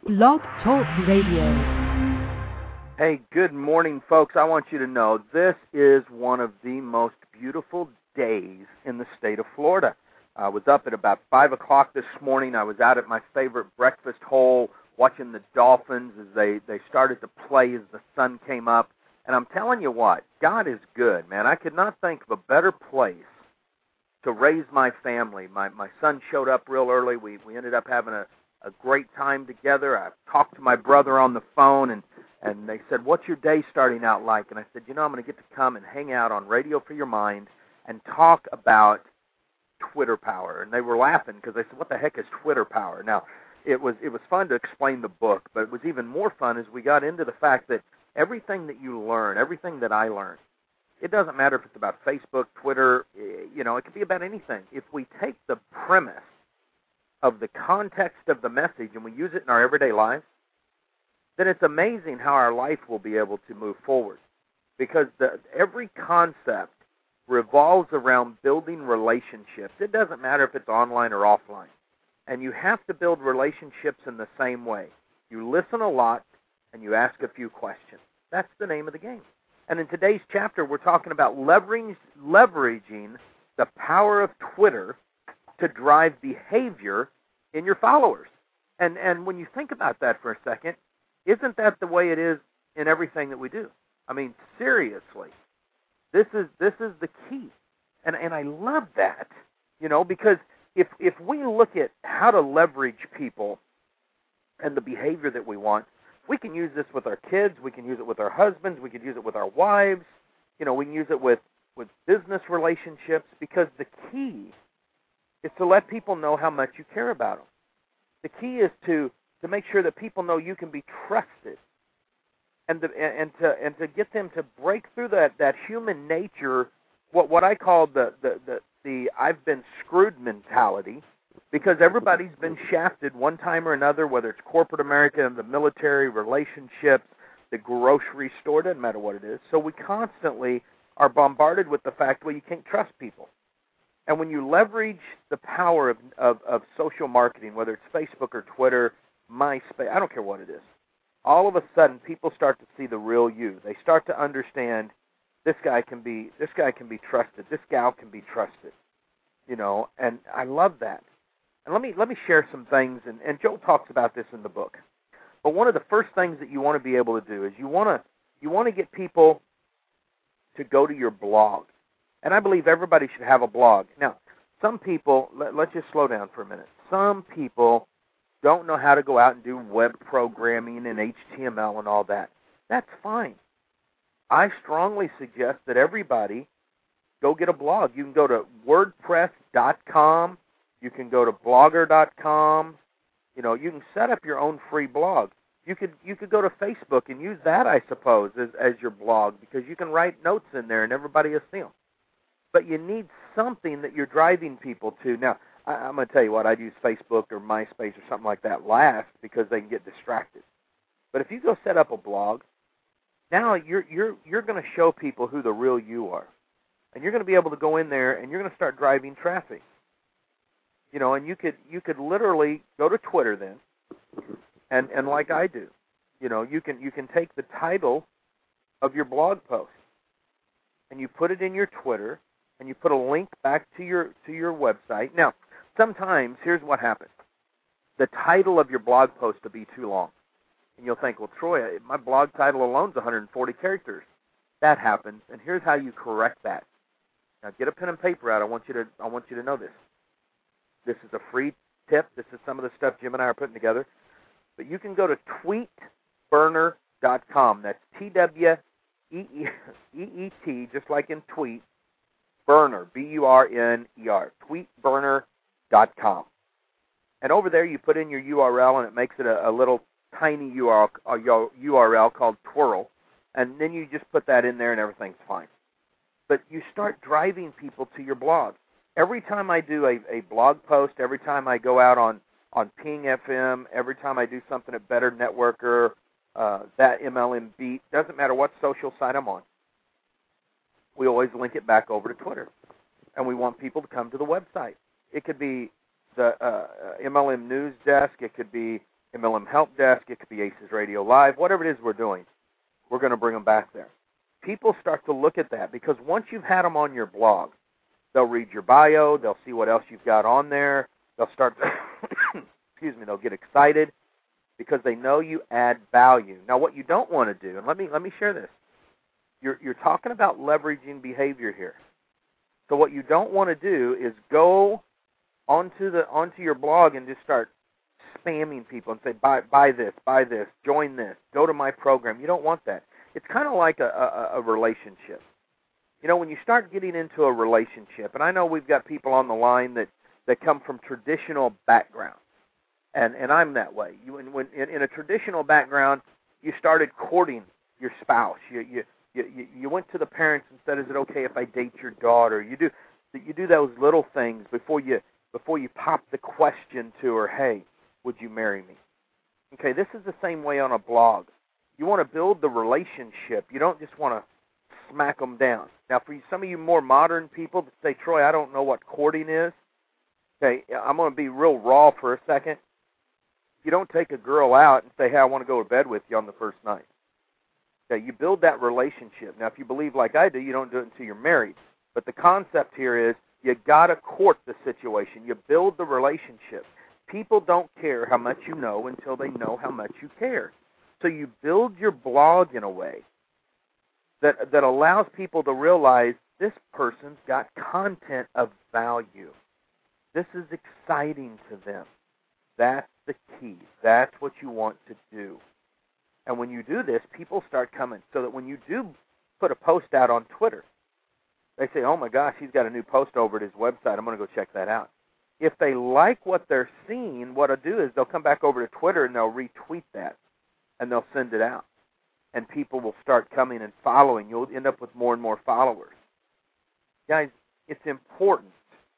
Blog Talk Radio. Hey, good morning, folks. I want you to know this is one of the most beautiful days in the state of Florida. I was up at about 5 o'clock this morning. I was out at my favorite breakfast hole watching the dolphins as they started to play as the sun came up. And I'm telling you what, God is good, man. I could not think of a better place to raise my family. My son showed up real early. We ended up having a great time together. I talked to my brother on the phone, and they said, "What's your day starting out like?" And I said, I'm going to get to come and hang out on Radio for Your Mind and talk about Twitter power. And they were laughing because they said, "What the heck is Twitter power?" Now, it was fun to explain the book, but it was even more fun as we got into the fact that everything that you learn, everything that I learned, it doesn't matter if it's about Facebook, Twitter, it could be about anything. If we take the premise of the context of the message and we use it in our everyday lives, then it's amazing how our life will be able to move forward. Because every concept revolves around building relationships. It doesn't matter if it's online or offline. And you have to build relationships in the same way. You listen a lot and you ask a few questions. That's the name of the game. And in today's chapter, we're talking about leveraging the power of Twitter to drive behavior in your followers. And when you think about that for a second, isn't that the way it is in everything that we do? I mean, seriously, this is the key. And I love that, because if we look at how to leverage people and the behavior that we want, we can use this with our kids, we can use it with our husbands, we can use it with our wives, we can use it with business relationships, because the key is to let people know how much you care about them. The key is to make sure that people know you can be trusted, and to get them to break through that human nature, what I call the I've been screwed mentality, because everybody's been shafted one time or another, whether it's corporate America, the military, relationships, the grocery store, doesn't matter what it is. So we constantly are bombarded with the fact, well, you can't trust people. And when you leverage the power of social marketing, whether it's Facebook or Twitter, MySpace, I don't care what it is, all of a sudden people start to see the real you. They start to understand this guy can be trusted, this gal can be trusted, and I love that. And let me share some things, and Joe talks about this in the book. But one of the first things that you want to be able to do is you want to get people to go to your blog. And I believe everybody should have a blog. Now, some people, let's just slow down for a minute. Some people don't know how to go out and do web programming and HTML and all that. That's fine. I strongly suggest that everybody go get a blog. You can go to WordPress.com. You can go to Blogger.com. You can set up your own free blog. You could go to Facebook and use that, I suppose, as your blog, because you can write notes in there and everybody will see them. But you need something that you're driving people to. Now, I'm going to tell you what, I'd use Facebook or MySpace or something like that last, because they can get distracted. But if you go set up a blog, now you're going to show people who the real you are. And you're going to be able to go in there and you're going to start driving traffic. And you could literally go to Twitter then, and like I do, you can take the title of your blog post and you put it in your Twitter, and you put a link back to your website. Now, sometimes here's what happens: the title of your blog post will be too long, and you'll think, well, Troy, my blog title alone is 140 characters. That happens, and here's how you correct that. Now, get a pen and paper out. I want you to know this. This is a free tip. This is some of the stuff Jim and I are putting together. But you can go to tweetburner.com. That's TWEET, just like in tweet, burner, BURNER, tweetburner.com. And over there you put in your URL, and it makes it a little tiny URL called Twirl. And then you just put that in there and everything's fine. But you start driving people to your blog. Every time I do a blog post, every time I go out on Ping FM, every time I do something at Better Networker, that MLM Beat, doesn't matter what social site I'm on, we always link it back over to Twitter. And we want people to come to the website. It could be the MLM News Desk. It could be MLM Help Desk, it could be Aces Radio Live, whatever it is we're doing, we're going to bring them back there. People start to look at that because once you've had them on your blog, they'll read your bio, they'll see what else you've got on there, they'll start to, they'll get excited because they know you add value. Now, what you don't want to do, and let me share this. You're talking about leveraging behavior here. So what you don't want to do is go onto your blog and just start spamming people and say, buy this, join this, go to my program. You don't want that. It's kind of like a relationship. You know, when you start getting into a relationship, and I know we've got people on the line that come from traditional backgrounds, and I'm that way. In a traditional background, you started courting your spouse. You went to the parents and said, "Is it okay if I date your daughter?" You do those little things before you pop the question to her, "Hey, would you marry me?" Okay, this is the same way on a blog. You want to build the relationship. You don't just want to smack them down. Now, for some of you more modern people that say, "Troy, I don't know what courting is," okay, I'm going to be real raw for a second. You don't take a girl out and say, "Hey, I want to go to bed with you on the first night." Okay, you build that relationship. Now, if you believe like I do, you don't do it until you're married. But the concept here is you got to court the situation. You build the relationship. People don't care how much you know until they know how much you care. So you build your blog in a way that allows people to realize this person's got content of value. This is exciting to them. That's the key. That's what you want to do. And when you do this, people start coming so that when you do put a post out on Twitter, they say, "Oh my gosh, he's got a new post over at his website. I'm going to go check that out." If they like what they're seeing, what I'll do is they'll come back over to Twitter and they'll retweet that and they'll send it out. And people will start coming and following. You'll end up with more and more followers. Guys, it's important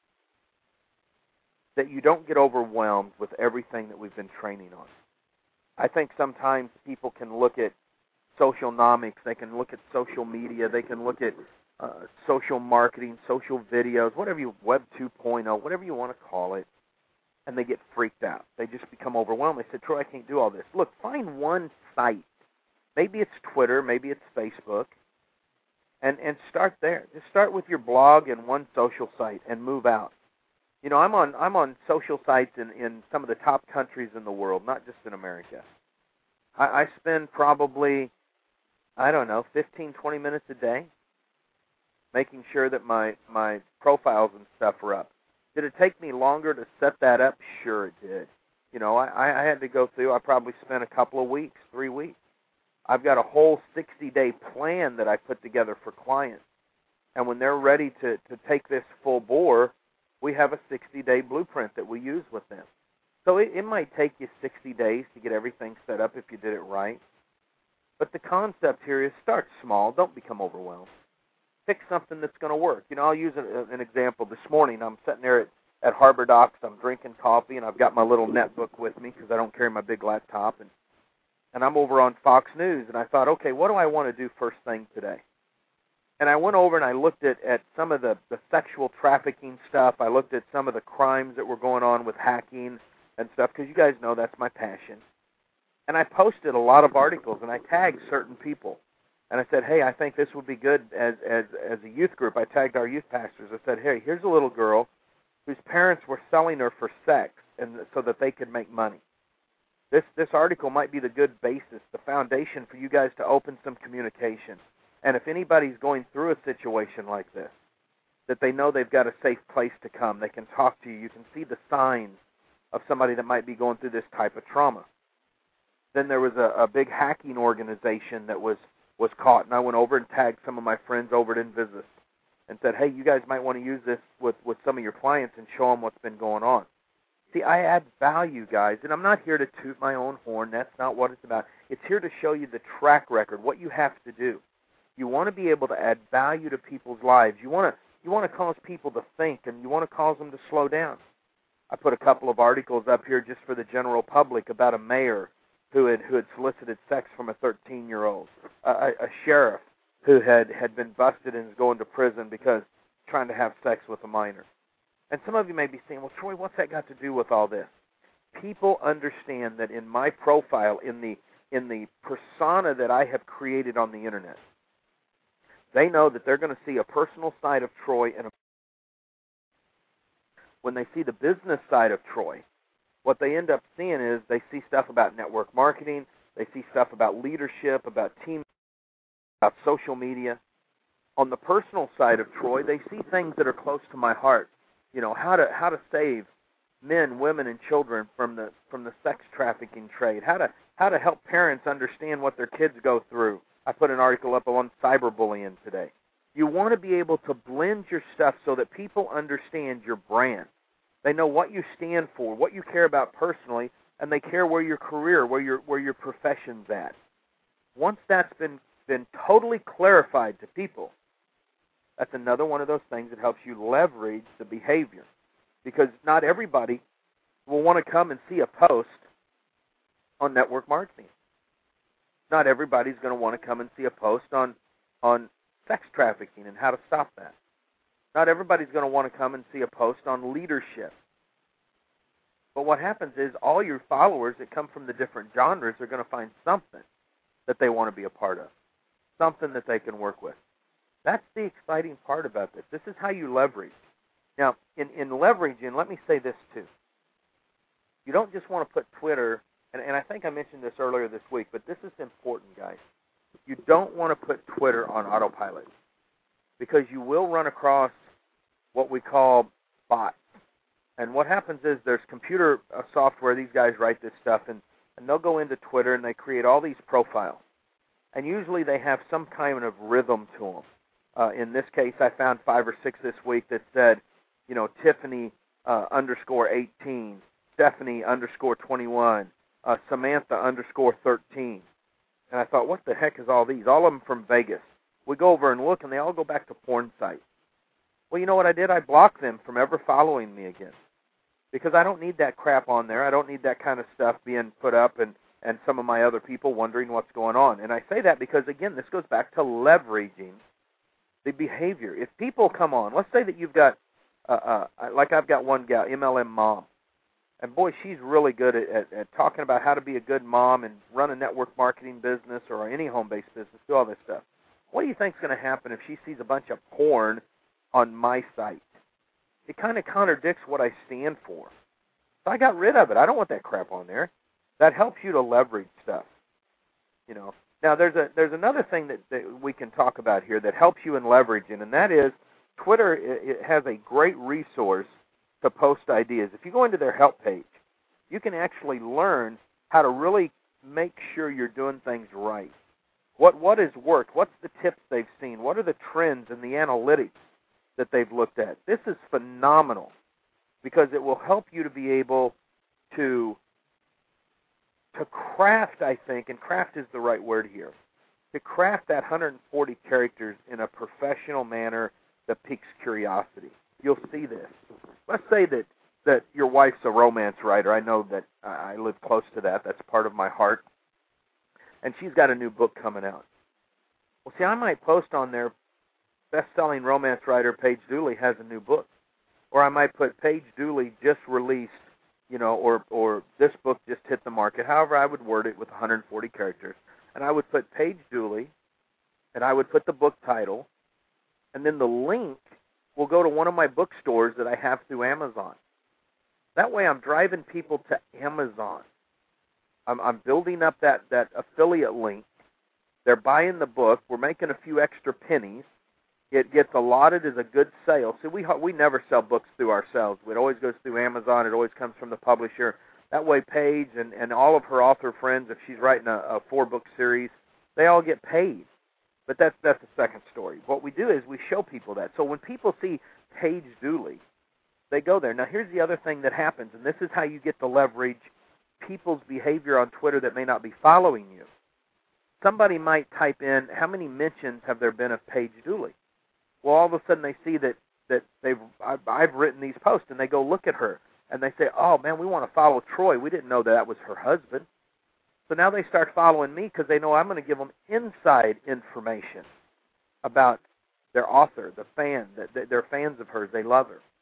that you don't get overwhelmed with everything that we've been training on. I think sometimes people can look at socialnomics, they can look at social media, they can look at social marketing, social videos, Web 2.0, whatever you want to call it, and they get freaked out. They just become overwhelmed. They say, "Troy, I can't do all this." Look, find one site. Maybe it's Twitter, maybe it's Facebook, and start there. Just start with your blog and one social site and move out. You know, I'm on social sites in some of the top countries in the world, not just in America. I spend probably, 15, 20 minutes a day making sure that my profiles and stuff are up. Did it take me longer to set that up? Sure it did. You know, I had to go through, I probably spent a couple of weeks, 3 weeks. I've got a whole 60-day plan that I put together for clients. And when they're ready to take this full bore, we have a 60-day blueprint that we use with them. So it might take you 60 days to get everything set up if you did it right. But the concept here is start small. Don't become overwhelmed. Pick something that's going to work. You know, I'll use an example. This morning I'm sitting there at Harbor Docks. I'm drinking coffee, and I've got my little netbook with me because I don't carry my big laptop. And I'm over on Fox News, and I thought, okay, what do I want to do first thing today? And I went over and I looked at some of the sexual trafficking stuff. I looked at some of the crimes that were going on with hacking and stuff, because you guys know that's my passion. And I posted a lot of articles, and I tagged certain people. And I said, "Hey, I think this would be good as a youth group." I tagged our youth pastors. I said, "Hey, here's a little girl whose parents were selling her for sex and so that they could make money. This article might be the good basis, the foundation for you guys to open some communication. And if anybody's going through a situation like this, that they know they've got a safe place to come. They can talk to you. You can see the signs of somebody that might be going through this type of trauma." Then there was a big hacking organization that was caught, and I went over and tagged some of my friends over at Invisys and said, "Hey, you guys might want to use this with some of your clients and show them what's been going on." See, I add value, guys, and I'm not here to toot my own horn. That's not what it's about. It's here to show you the track record, what you have to do. You want to be able to add value to people's lives. You want to cause people to think, and you want to cause them to slow down. I put a couple of articles up here just for the general public about a mayor who had solicited sex from a 13-year-old, a sheriff who had been busted and is going to prison because trying to have sex with a minor. And some of you may be saying, "Well, Troy, what's that got to do with all this?" people understand that in my profile, in the persona that I have created on the internet, they know that they're going to see a personal side of Troy, and when they see the business side of Troy, what they end up seeing is they see stuff about network marketing, they see stuff about leadership, about team, about social media. On the personal side of Troy, they see things that are close to my heart. How to save men, women, and children from the sex trafficking trade. How to help parents understand what their kids go through. I put an article up on cyberbullying today. You want to be able to blend your stuff so that people understand your brand. They know what you stand for, what you care about personally, and they care where your career, where your profession's at. Once that's been totally clarified to people, that's another one of those things that helps you leverage the behavior. Because not everybody will want to come and see a post on network marketing. Not everybody's going to want to come and see a post on sex trafficking and how to stop that. Not everybody's going to want to come and see a post on leadership. But what happens is all your followers that come from the different genres are going to find something that they want to be a part of, something that they can work with. That's the exciting part about this. This is how you leverage. Now, in leveraging, let me say this too. You don't just want to put Twitter, and I think I mentioned this earlier this week, but this is important, guys. You don't want to put Twitter on autopilot because you will run across what we call bots. And what happens is there's computer software, these guys write this stuff, and they'll go into Twitter and they create all these profiles. And usually they have some kind of rhythm to them. In this case, I found 5 or 6 this week that said, Tiffany _18, Stephanie _21, Samantha _13. And I thought, what the heck is all these? All of them from Vegas. We go over and look, and they all go back to porn sites. Well, you know what I did? I blocked them from ever following me again. Because I don't need that crap on there. I don't need that kind of stuff being put up and some of my other people wondering what's going on. And I say that because, again, this goes back to leveraging the behavior. If people come on, let's say that you've got, like I've got one gal, MLM Mom. And boy, she's really good at talking about how to be a good mom and run a network marketing business or any home-based business, do all this stuff. What do you think is going to happen if she sees a bunch of porn on my site? It kind of contradicts what I stand for. So I got rid of it. I don't want that crap on there. That helps you to leverage stuff. Now there's another thing that we can talk about here that helps you in leveraging, and that is Twitter. It has a great resource to post ideas. If you go into their help page, you can actually learn how to really make sure you're doing things right. What has worked? What's the tips they've seen? What are the trends and the analytics that they've looked at? This is phenomenal because it will help you to be able to craft, I think, and craft is the right word here, to craft that 140 characters in a professional manner that piques curiosity. You'll see this. Let's say that your wife's a romance writer. I know that I live close to that. That's part of my heart. And she's got a new book coming out. Well, see, I might post on there, best-selling romance writer Paige Dooley has a new book. Or I might put Paige Dooley just released, or this book just hit the market. However, I would word it with 140 characters. And I would put Paige Dooley, and I would put the book title, and then the link will go to one of my bookstores that I have through Amazon. That way I'm driving people to Amazon. I'm building up that affiliate link. They're buying the book. We're making a few extra pennies. It gets allotted as a good sale. See, we never sell books through ourselves. It always goes through Amazon. It always comes from the publisher. That way Paige and all of her author friends, if she's writing a 4-book series, they all get paid. But that's the second story. What we do is we show people that. So when people see Paige Dooley, they go there. Now here's the other thing that happens, and this is how you get to leverage people's behavior on Twitter that may not be following you. Somebody might type in, how many mentions have there been of Paige Dooley? Well, all of a sudden they see that I've written these posts, and they go look at her, and they say, oh, man, we want to follow Troy. We didn't know that was her husband. So now they start following me because they know I'm going to give them inside information about their author, the fan, that they're fans of hers. They love her.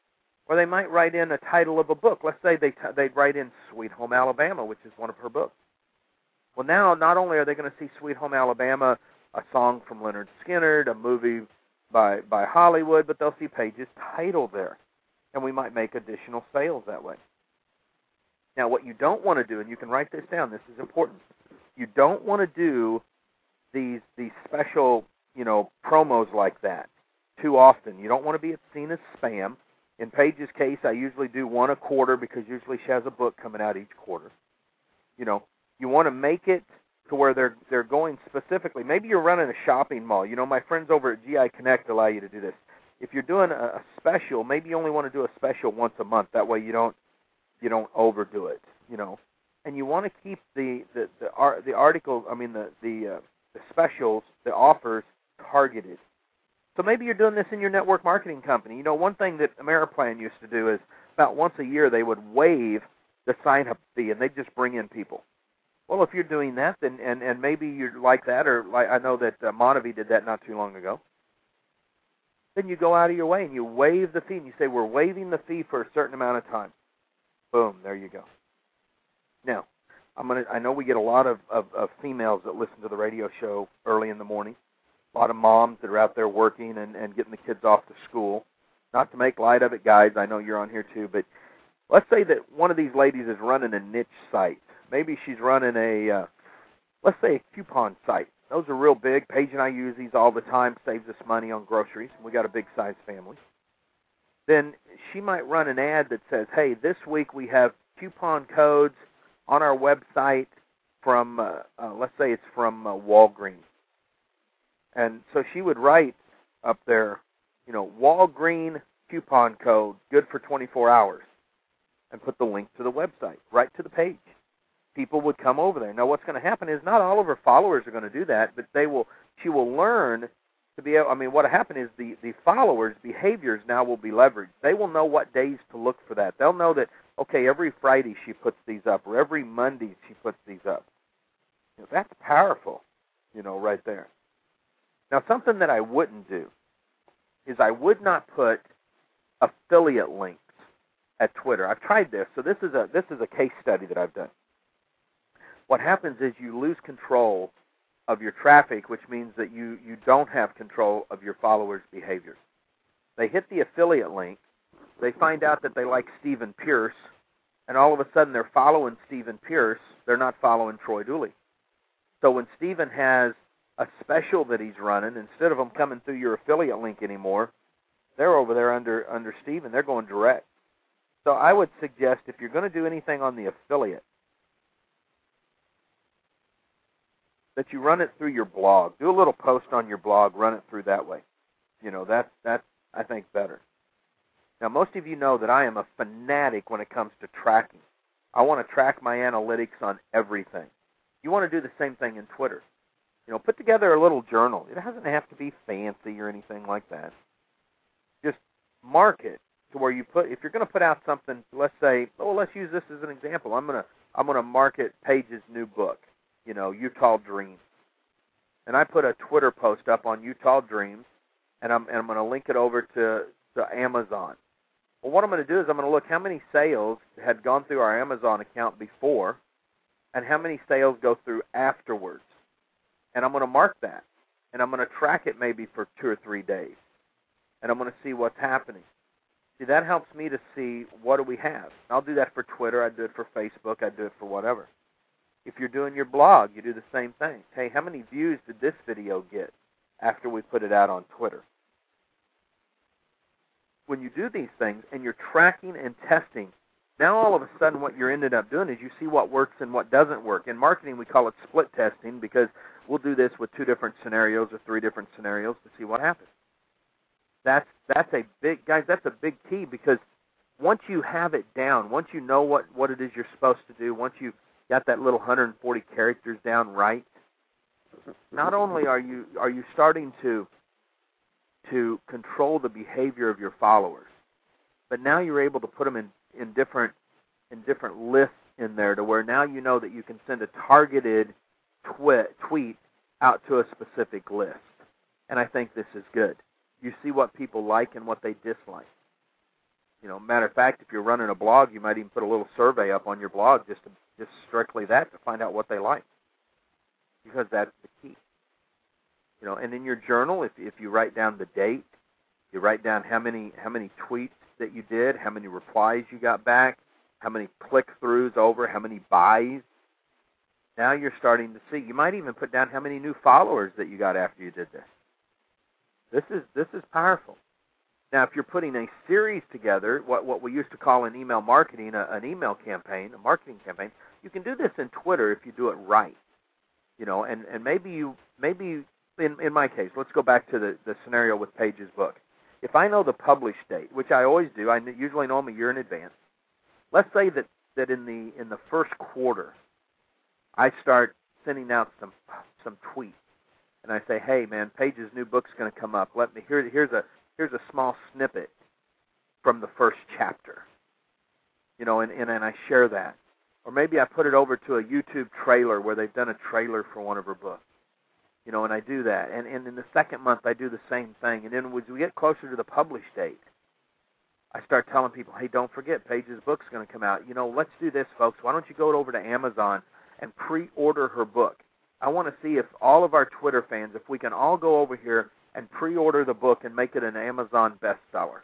Or they might write in a title of a book. Let's say they'd write in Sweet Home Alabama, which is one of her books. Well, now not only are they going to see Sweet Home Alabama, a song from Leonard Skinner, a movie by Hollywood, but they'll see Paige's title there. And we might make additional sales that way. Now, what you don't want to do, and you can write this down, this is important. You don't want to do these special, promos like that too often. You don't want to be seen as spam. In Paige's case, I usually do one a quarter because usually she has a book coming out each quarter. You want to make it to where they're going specifically. Maybe you're running a shopping mall. My friends over at GI Connect allow you to do this. If you're doing a special, maybe you only want to do a special once a month. That way you don't overdo it. And you want to keep the article. I mean the specials, the offers targeted. So maybe you're doing this in your network marketing company. One thing that Ameriplan used to do is about once a year they would waive the sign-up fee, and they'd just bring in people. Well, if you're doing that, then and maybe you're like that, or like I know that Monavie did that not too long ago, then you go out of your way and you waive the fee, and you say, we're waiving the fee for a certain amount of time. Boom, there you go. Now, I know we get a lot of females that listen to the radio show early in the morning. A lot of moms that are out there working and getting the kids off to school. Not to make light of it, guys, I know you're on here too, but let's say that one of these ladies is running a niche site. Maybe she's running let's say a coupon site. Those are real big. Paige and I use these all the time, saves us money on groceries. We got a big size family. Then she might run an ad that says, hey, this week we have coupon codes on our website from, let's say it's from Walgreens. And so she would write up there, Walgreens coupon code, good for 24 hours, and put the link to the website, right to the page. People would come over there. Now, what's going to happen is not all of her followers are going to do that, but she will learn to be able, what will happen is the followers' behaviors now will be leveraged. They will know what days to look for that. They'll know that, okay, every Friday she puts these up, or every Monday she puts these up. That's powerful, right there. Now, something that I wouldn't do is I would not put affiliate links at Twitter. I've tried this, so this is a case study that I've done. What happens is you lose control of your traffic, which means that you don't have control of your followers' behaviors. They hit the affiliate link, they find out that they like Stephen Pierce, and all of a sudden they're following Stephen Pierce, they're not following Troy Dooley. So when Stephen has a special that he's running, instead of them coming through your affiliate link anymore, they're over there under Stephen, they're going direct. So I would suggest if you're going to do anything on the affiliate, that you run it through your blog. Do a little post on your blog, run it through that way. That's I think, better. Now, most of you know that I am a fanatic when it comes to tracking. I want to track my analytics on everything. You want to do the same thing in Twitter. Put together a little journal. It doesn't have to be fancy or anything like that. Just mark it to where you put, if you're going to put out something, let's say, let's use this as an example. I'm going to market Paige's new book, Utah Dreams. And I put a Twitter post up on Utah Dreams, and I'm going to link it over to Amazon. Well, what I'm going to do is I'm going to look how many sales had gone through our Amazon account before and how many sales go through afterwards. And I'm going to mark that. And I'm going to track it maybe for 2 or 3 days. And I'm going to see what's happening. See, that helps me to see what do we have. I'll do that for Twitter. I do it for Facebook. I do it for whatever. If you're doing your blog, you do the same thing. Hey, how many views did this video get after we put it out on Twitter? When you do these things and you're tracking and testing, now all of a sudden what you're ended up doing is you see what works and what doesn't work. In marketing, we call it split testing because we'll do this with 2 different scenarios or 3 different scenarios to see what happens. That's a big, guys, that's a big key because once you have it down, once you know what it is you're supposed to do, once you got that little 140 characters down right, not only are you starting to control the behavior of your followers, but now you're able to put them in different lists in there to where now you know that you can send a targeted tweet out to a specific list. And I think this is good. You see what people like and what they dislike. Matter of fact, if you're running a blog, you might even put a little survey up on your blog just strictly that to find out what they like, because that's the key. And in your journal, if you write down the date, you write down how many tweets that you did, how many replies you got back, how many click-throughs over, how many buys. Now you're starting to see. You might even put down how many new followers that you got after you did this. This is powerful. Now, if you're putting a series together, what we used to call in email marketing an email campaign, a marketing campaign, you can do this in Twitter if you do it right. And maybe in my case, let's go back to the scenario with Paige's book. If I know the publish date, which I always do, I usually know them a year in advance. Let's say that in the first quarter, I start sending out some tweets, and I say, "Hey, man, Paige's new book's going to come up. Here's a small snippet from the first chapter." And I share that, or maybe I put it over to a YouTube trailer where they've done a trailer for one of her books. And I do that. And in the second month, I do the same thing. And then as we get closer to the publish date, I start telling people, hey, don't forget, Paige's book's going to come out. Let's do this, folks. Why don't you go over to Amazon and pre-order her book? I want to see if all of our Twitter fans, if we can all go over here and pre-order the book and make it an Amazon bestseller.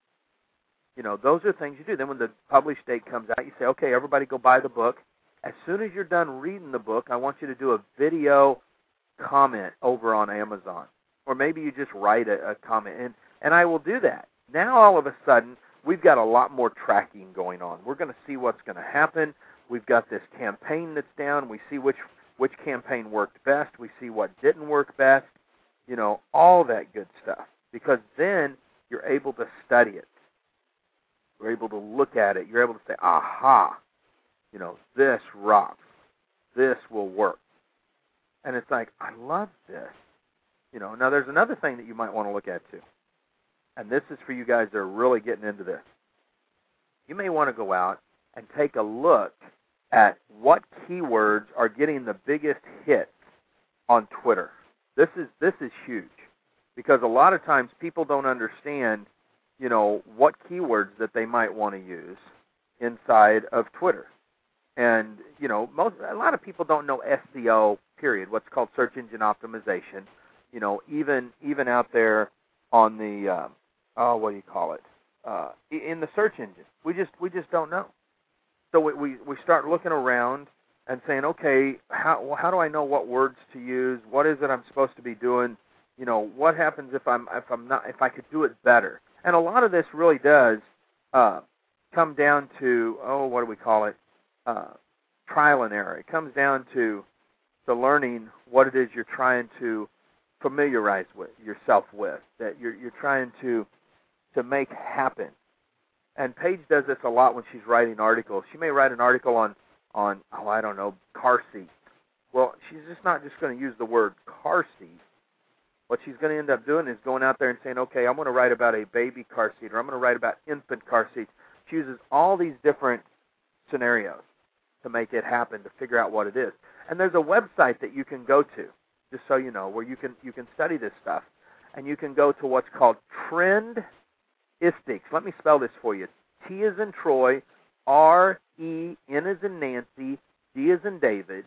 Those are things you do. Then when the publish date comes out, you say, okay, everybody go buy the book. As soon as you're done reading the book, I want you to do a video comment over on Amazon, or maybe you just write a comment, and I will do that. Now all of a sudden we've got a lot more tracking going on. We're going to see what's going to happen. We've got this campaign that's down. We see which campaign worked best. We see what didn't work best. All that good stuff, because then you're able to study it. You're able to look at it. You're able to say, aha, this rocks. This will work. And it's like, I love this. Now there's another thing that you might want to look at too. And this is for you guys that are really getting into this. You may want to go out and take a look at what keywords are getting the biggest hits on Twitter. This is huge, because a lot of times people don't understand, what keywords that they might want to use inside of Twitter. And, a lot of people don't know SEO, period, what's called search engine optimization, even out there on the, what do you call it, in the search engine. We just don't know. So we start looking around and saying, okay, how do I know what words to use? What is it I'm supposed to be doing? What happens if I could do it better? And a lot of this really does come down to, what do we call it? Trial and error. It comes down to learning what it is you're trying to familiarize yourself with, that you're trying to make happen. And Paige does this a lot when she's writing articles. She may write an article on I don't know, car seats. Well, she's just not just going to use the word car seat. What she's going to end up doing is going out there and saying, okay, I'm going to write about a baby car seat, or I'm going to write about infant car seats. She uses all these different scenarios to make it happen, to figure out what it is. And there's a website that you can go to, just so you know, where you can study this stuff. And you can go to what's called Trendistics. Let me spell this for you. T as in Troy, R-E, N as in Nancy, D as in David,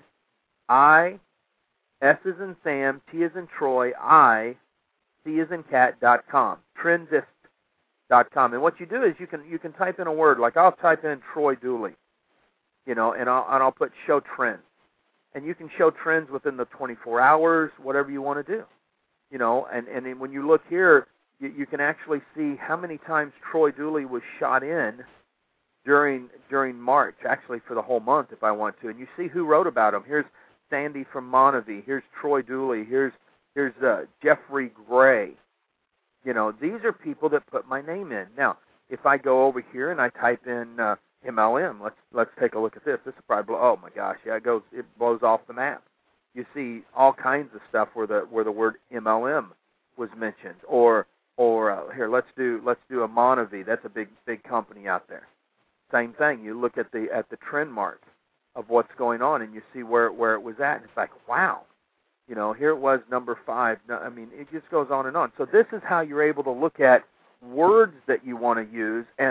I, S as in Sam, T as in Troy, I, C as in cat.com. Trendist.com. And what you do is you can type in a word, like I'll type in Troy Dooley, and I'll put show trends. And you can show trends within the 24 hours, whatever you want to do. And then when you look here, you can actually see how many times Troy Dooley was shot in during March, actually for the whole month if I want to. And you see who wrote about him. Here's Sandy from Monavie. Here's Troy Dooley. Here's Jeffrey Gray. These are people that put my name in. Now, if I go over here and I type in MLM, let's take a look at this. This is probably oh my gosh, yeah, it blows off the map. You see all kinds of stuff where the word MLM was mentioned, or here let's do a Monavie. That's a big company out there. Same thing. You look at the trend mark of what's going on, and you see where it was at, and it's like, wow, here it was number 5. I mean, it just goes on and on. So this is how you're able to look at words that you want to use and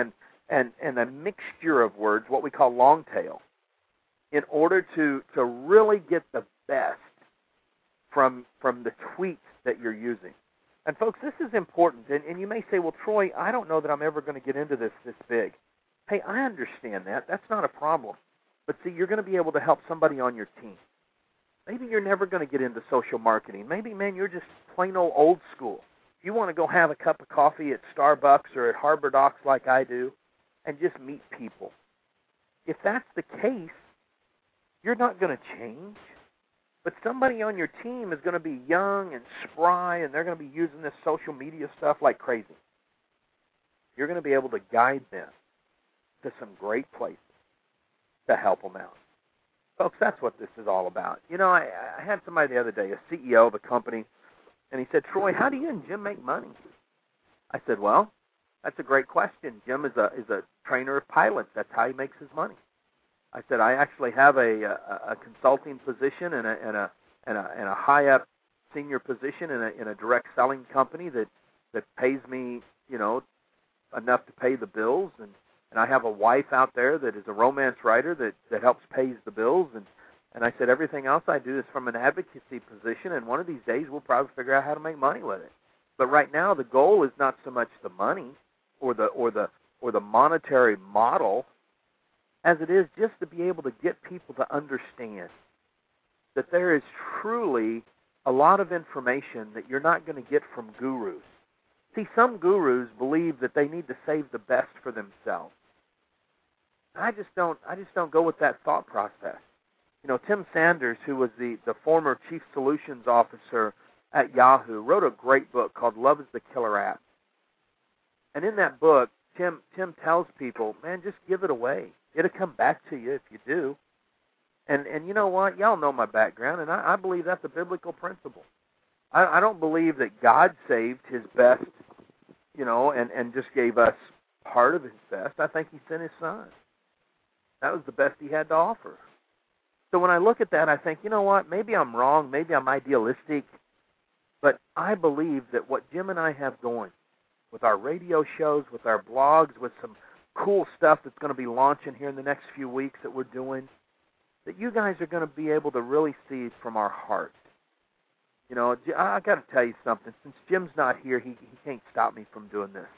and a mixture of words, what we call long tail, in order to really get the best from the tweets that you're using. And folks, this is important. And you may say, well, Troy, I don't know that I'm ever going to get into this big. Hey, I understand that. That's not a problem. But see, you're going to be able to help somebody on your team. Maybe you're never going to get into social marketing. Maybe, man, you're just plain old school. You want to go have a cup of coffee at Starbucks or at Harbor Docks like I do and just meet people. If that's the case, you're not going to change. But somebody on your team is going to be young and spry, and they're going to be using this social media stuff like crazy. You're going to be able to guide them to some great places to help them out. Folks, that's what this is all about. You know, I had somebody the other day, a CEO of a company, and he said, Troy, how do you and Jim make money? I said, well, that's a great question. Jim is a trainer of pilots. That's how he makes his money. I said, I actually have a consulting position and a high up senior position in a direct selling company that pays me, you know, enough to pay the bills, and I have a wife out there that is a romance writer that helps pays the bills, and I said everything else I do is from an advocacy position, and one of these days we'll probably figure out how to make money with it. But right now the goal is not so much the money or the monetary model as it is just to be able to get people to understand that there is truly a lot of information that you're not going to get from gurus. See, some gurus believe that they need to save the best for themselves. I just don't go with that thought process. You know, Tim Sanders, who was the former chief solutions officer at Yahoo, wrote a great book called Love is the Killer App. And in that book, Tim tells people, man, just give it away. It'll come back to you if you do. And you know what? Y'all know my background, and I believe that's a biblical principle. I don't believe that God saved his best, you know, and just gave us part of his best. I think he sent his son. That was the best he had to offer. So when I look at that, I think, you know what? Maybe I'm wrong. Maybe I'm idealistic. But I believe that what Jim and I have going with our radio shows, with our blogs, with some cool stuff that's going to be launching here in the next few weeks that we're doing, that you guys are going to be able to really see from our heart. You know, I got to tell you something. Since Jim's not here, he can't stop me from doing this.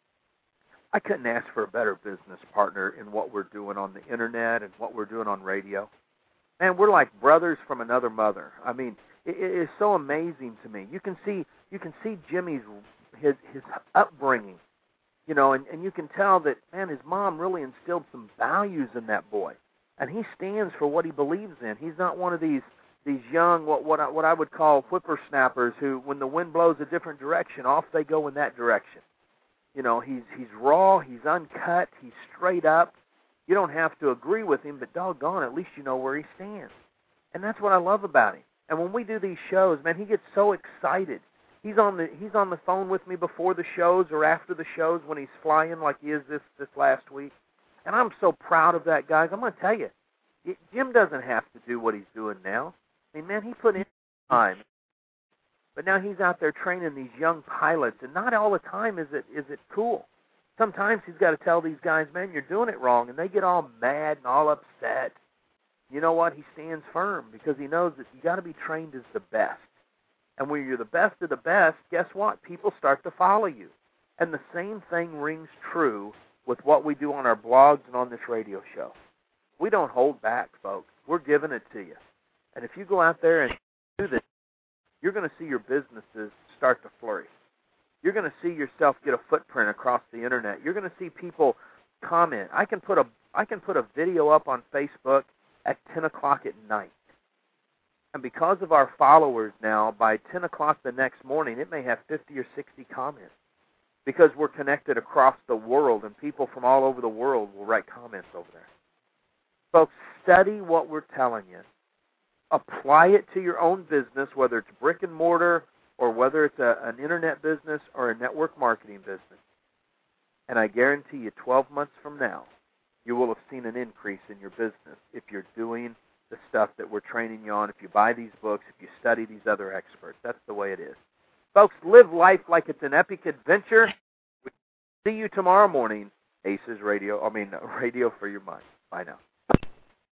I couldn't ask for a better business partner in what we're doing on the internet and what we're doing on radio. Man, we're like brothers from another mother. I mean, it is so amazing to me. You can see Jimmy's his upbringing. You know, and you can tell that, man, his mom really instilled some values in that boy. And he stands for what he believes in. He's not one of these young, what I would call whippersnappers who, when the wind blows a different direction, off they go in that direction. You know, he's raw, he's uncut, he's straight up. You don't have to agree with him, but doggone, at least you know where he stands. And that's what I love about him. And when we do these shows, man, he gets so excited. He's on the phone with me before the shows or after the shows when he's flying like he is this last week. And I'm so proud of that, guys. I'm going to tell you, Jim doesn't have to do what he's doing now. I mean, man, he put in time. But now he's out there training these young pilots, and not all the time is it cool. Sometimes he's got to tell these guys, man, you're doing it wrong, and they get all mad and all upset. You know what? He stands firm because he knows that you got to be trained as the best. And when you're the best of the best, guess what? People start to follow you. And the same thing rings true with what we do on our blogs and on this radio show. We don't hold back, folks. We're giving it to you. And if you go out there and do this, you're going to see your businesses start to flourish. You're going to see yourself get a footprint across the internet. You're going to see people comment. I can put a video up on Facebook at 10 o'clock at night. And because of our followers now, by 10 o'clock the next morning, it may have 50 or 60 comments because we're connected across the world, and people from all over the world will write comments over there. Folks, study what we're telling you. Apply it to your own business, whether it's brick and mortar or whether it's an internet business or a network marketing business. And I guarantee you 12 months from now, you will have seen an increase in your business if you're doing the stuff that we're training you on, if you buy these books, if you study these other experts. That's the way it is. Folks, live life like it's an epic adventure. We'll see you tomorrow morning Radio for Your Mind. Bye now.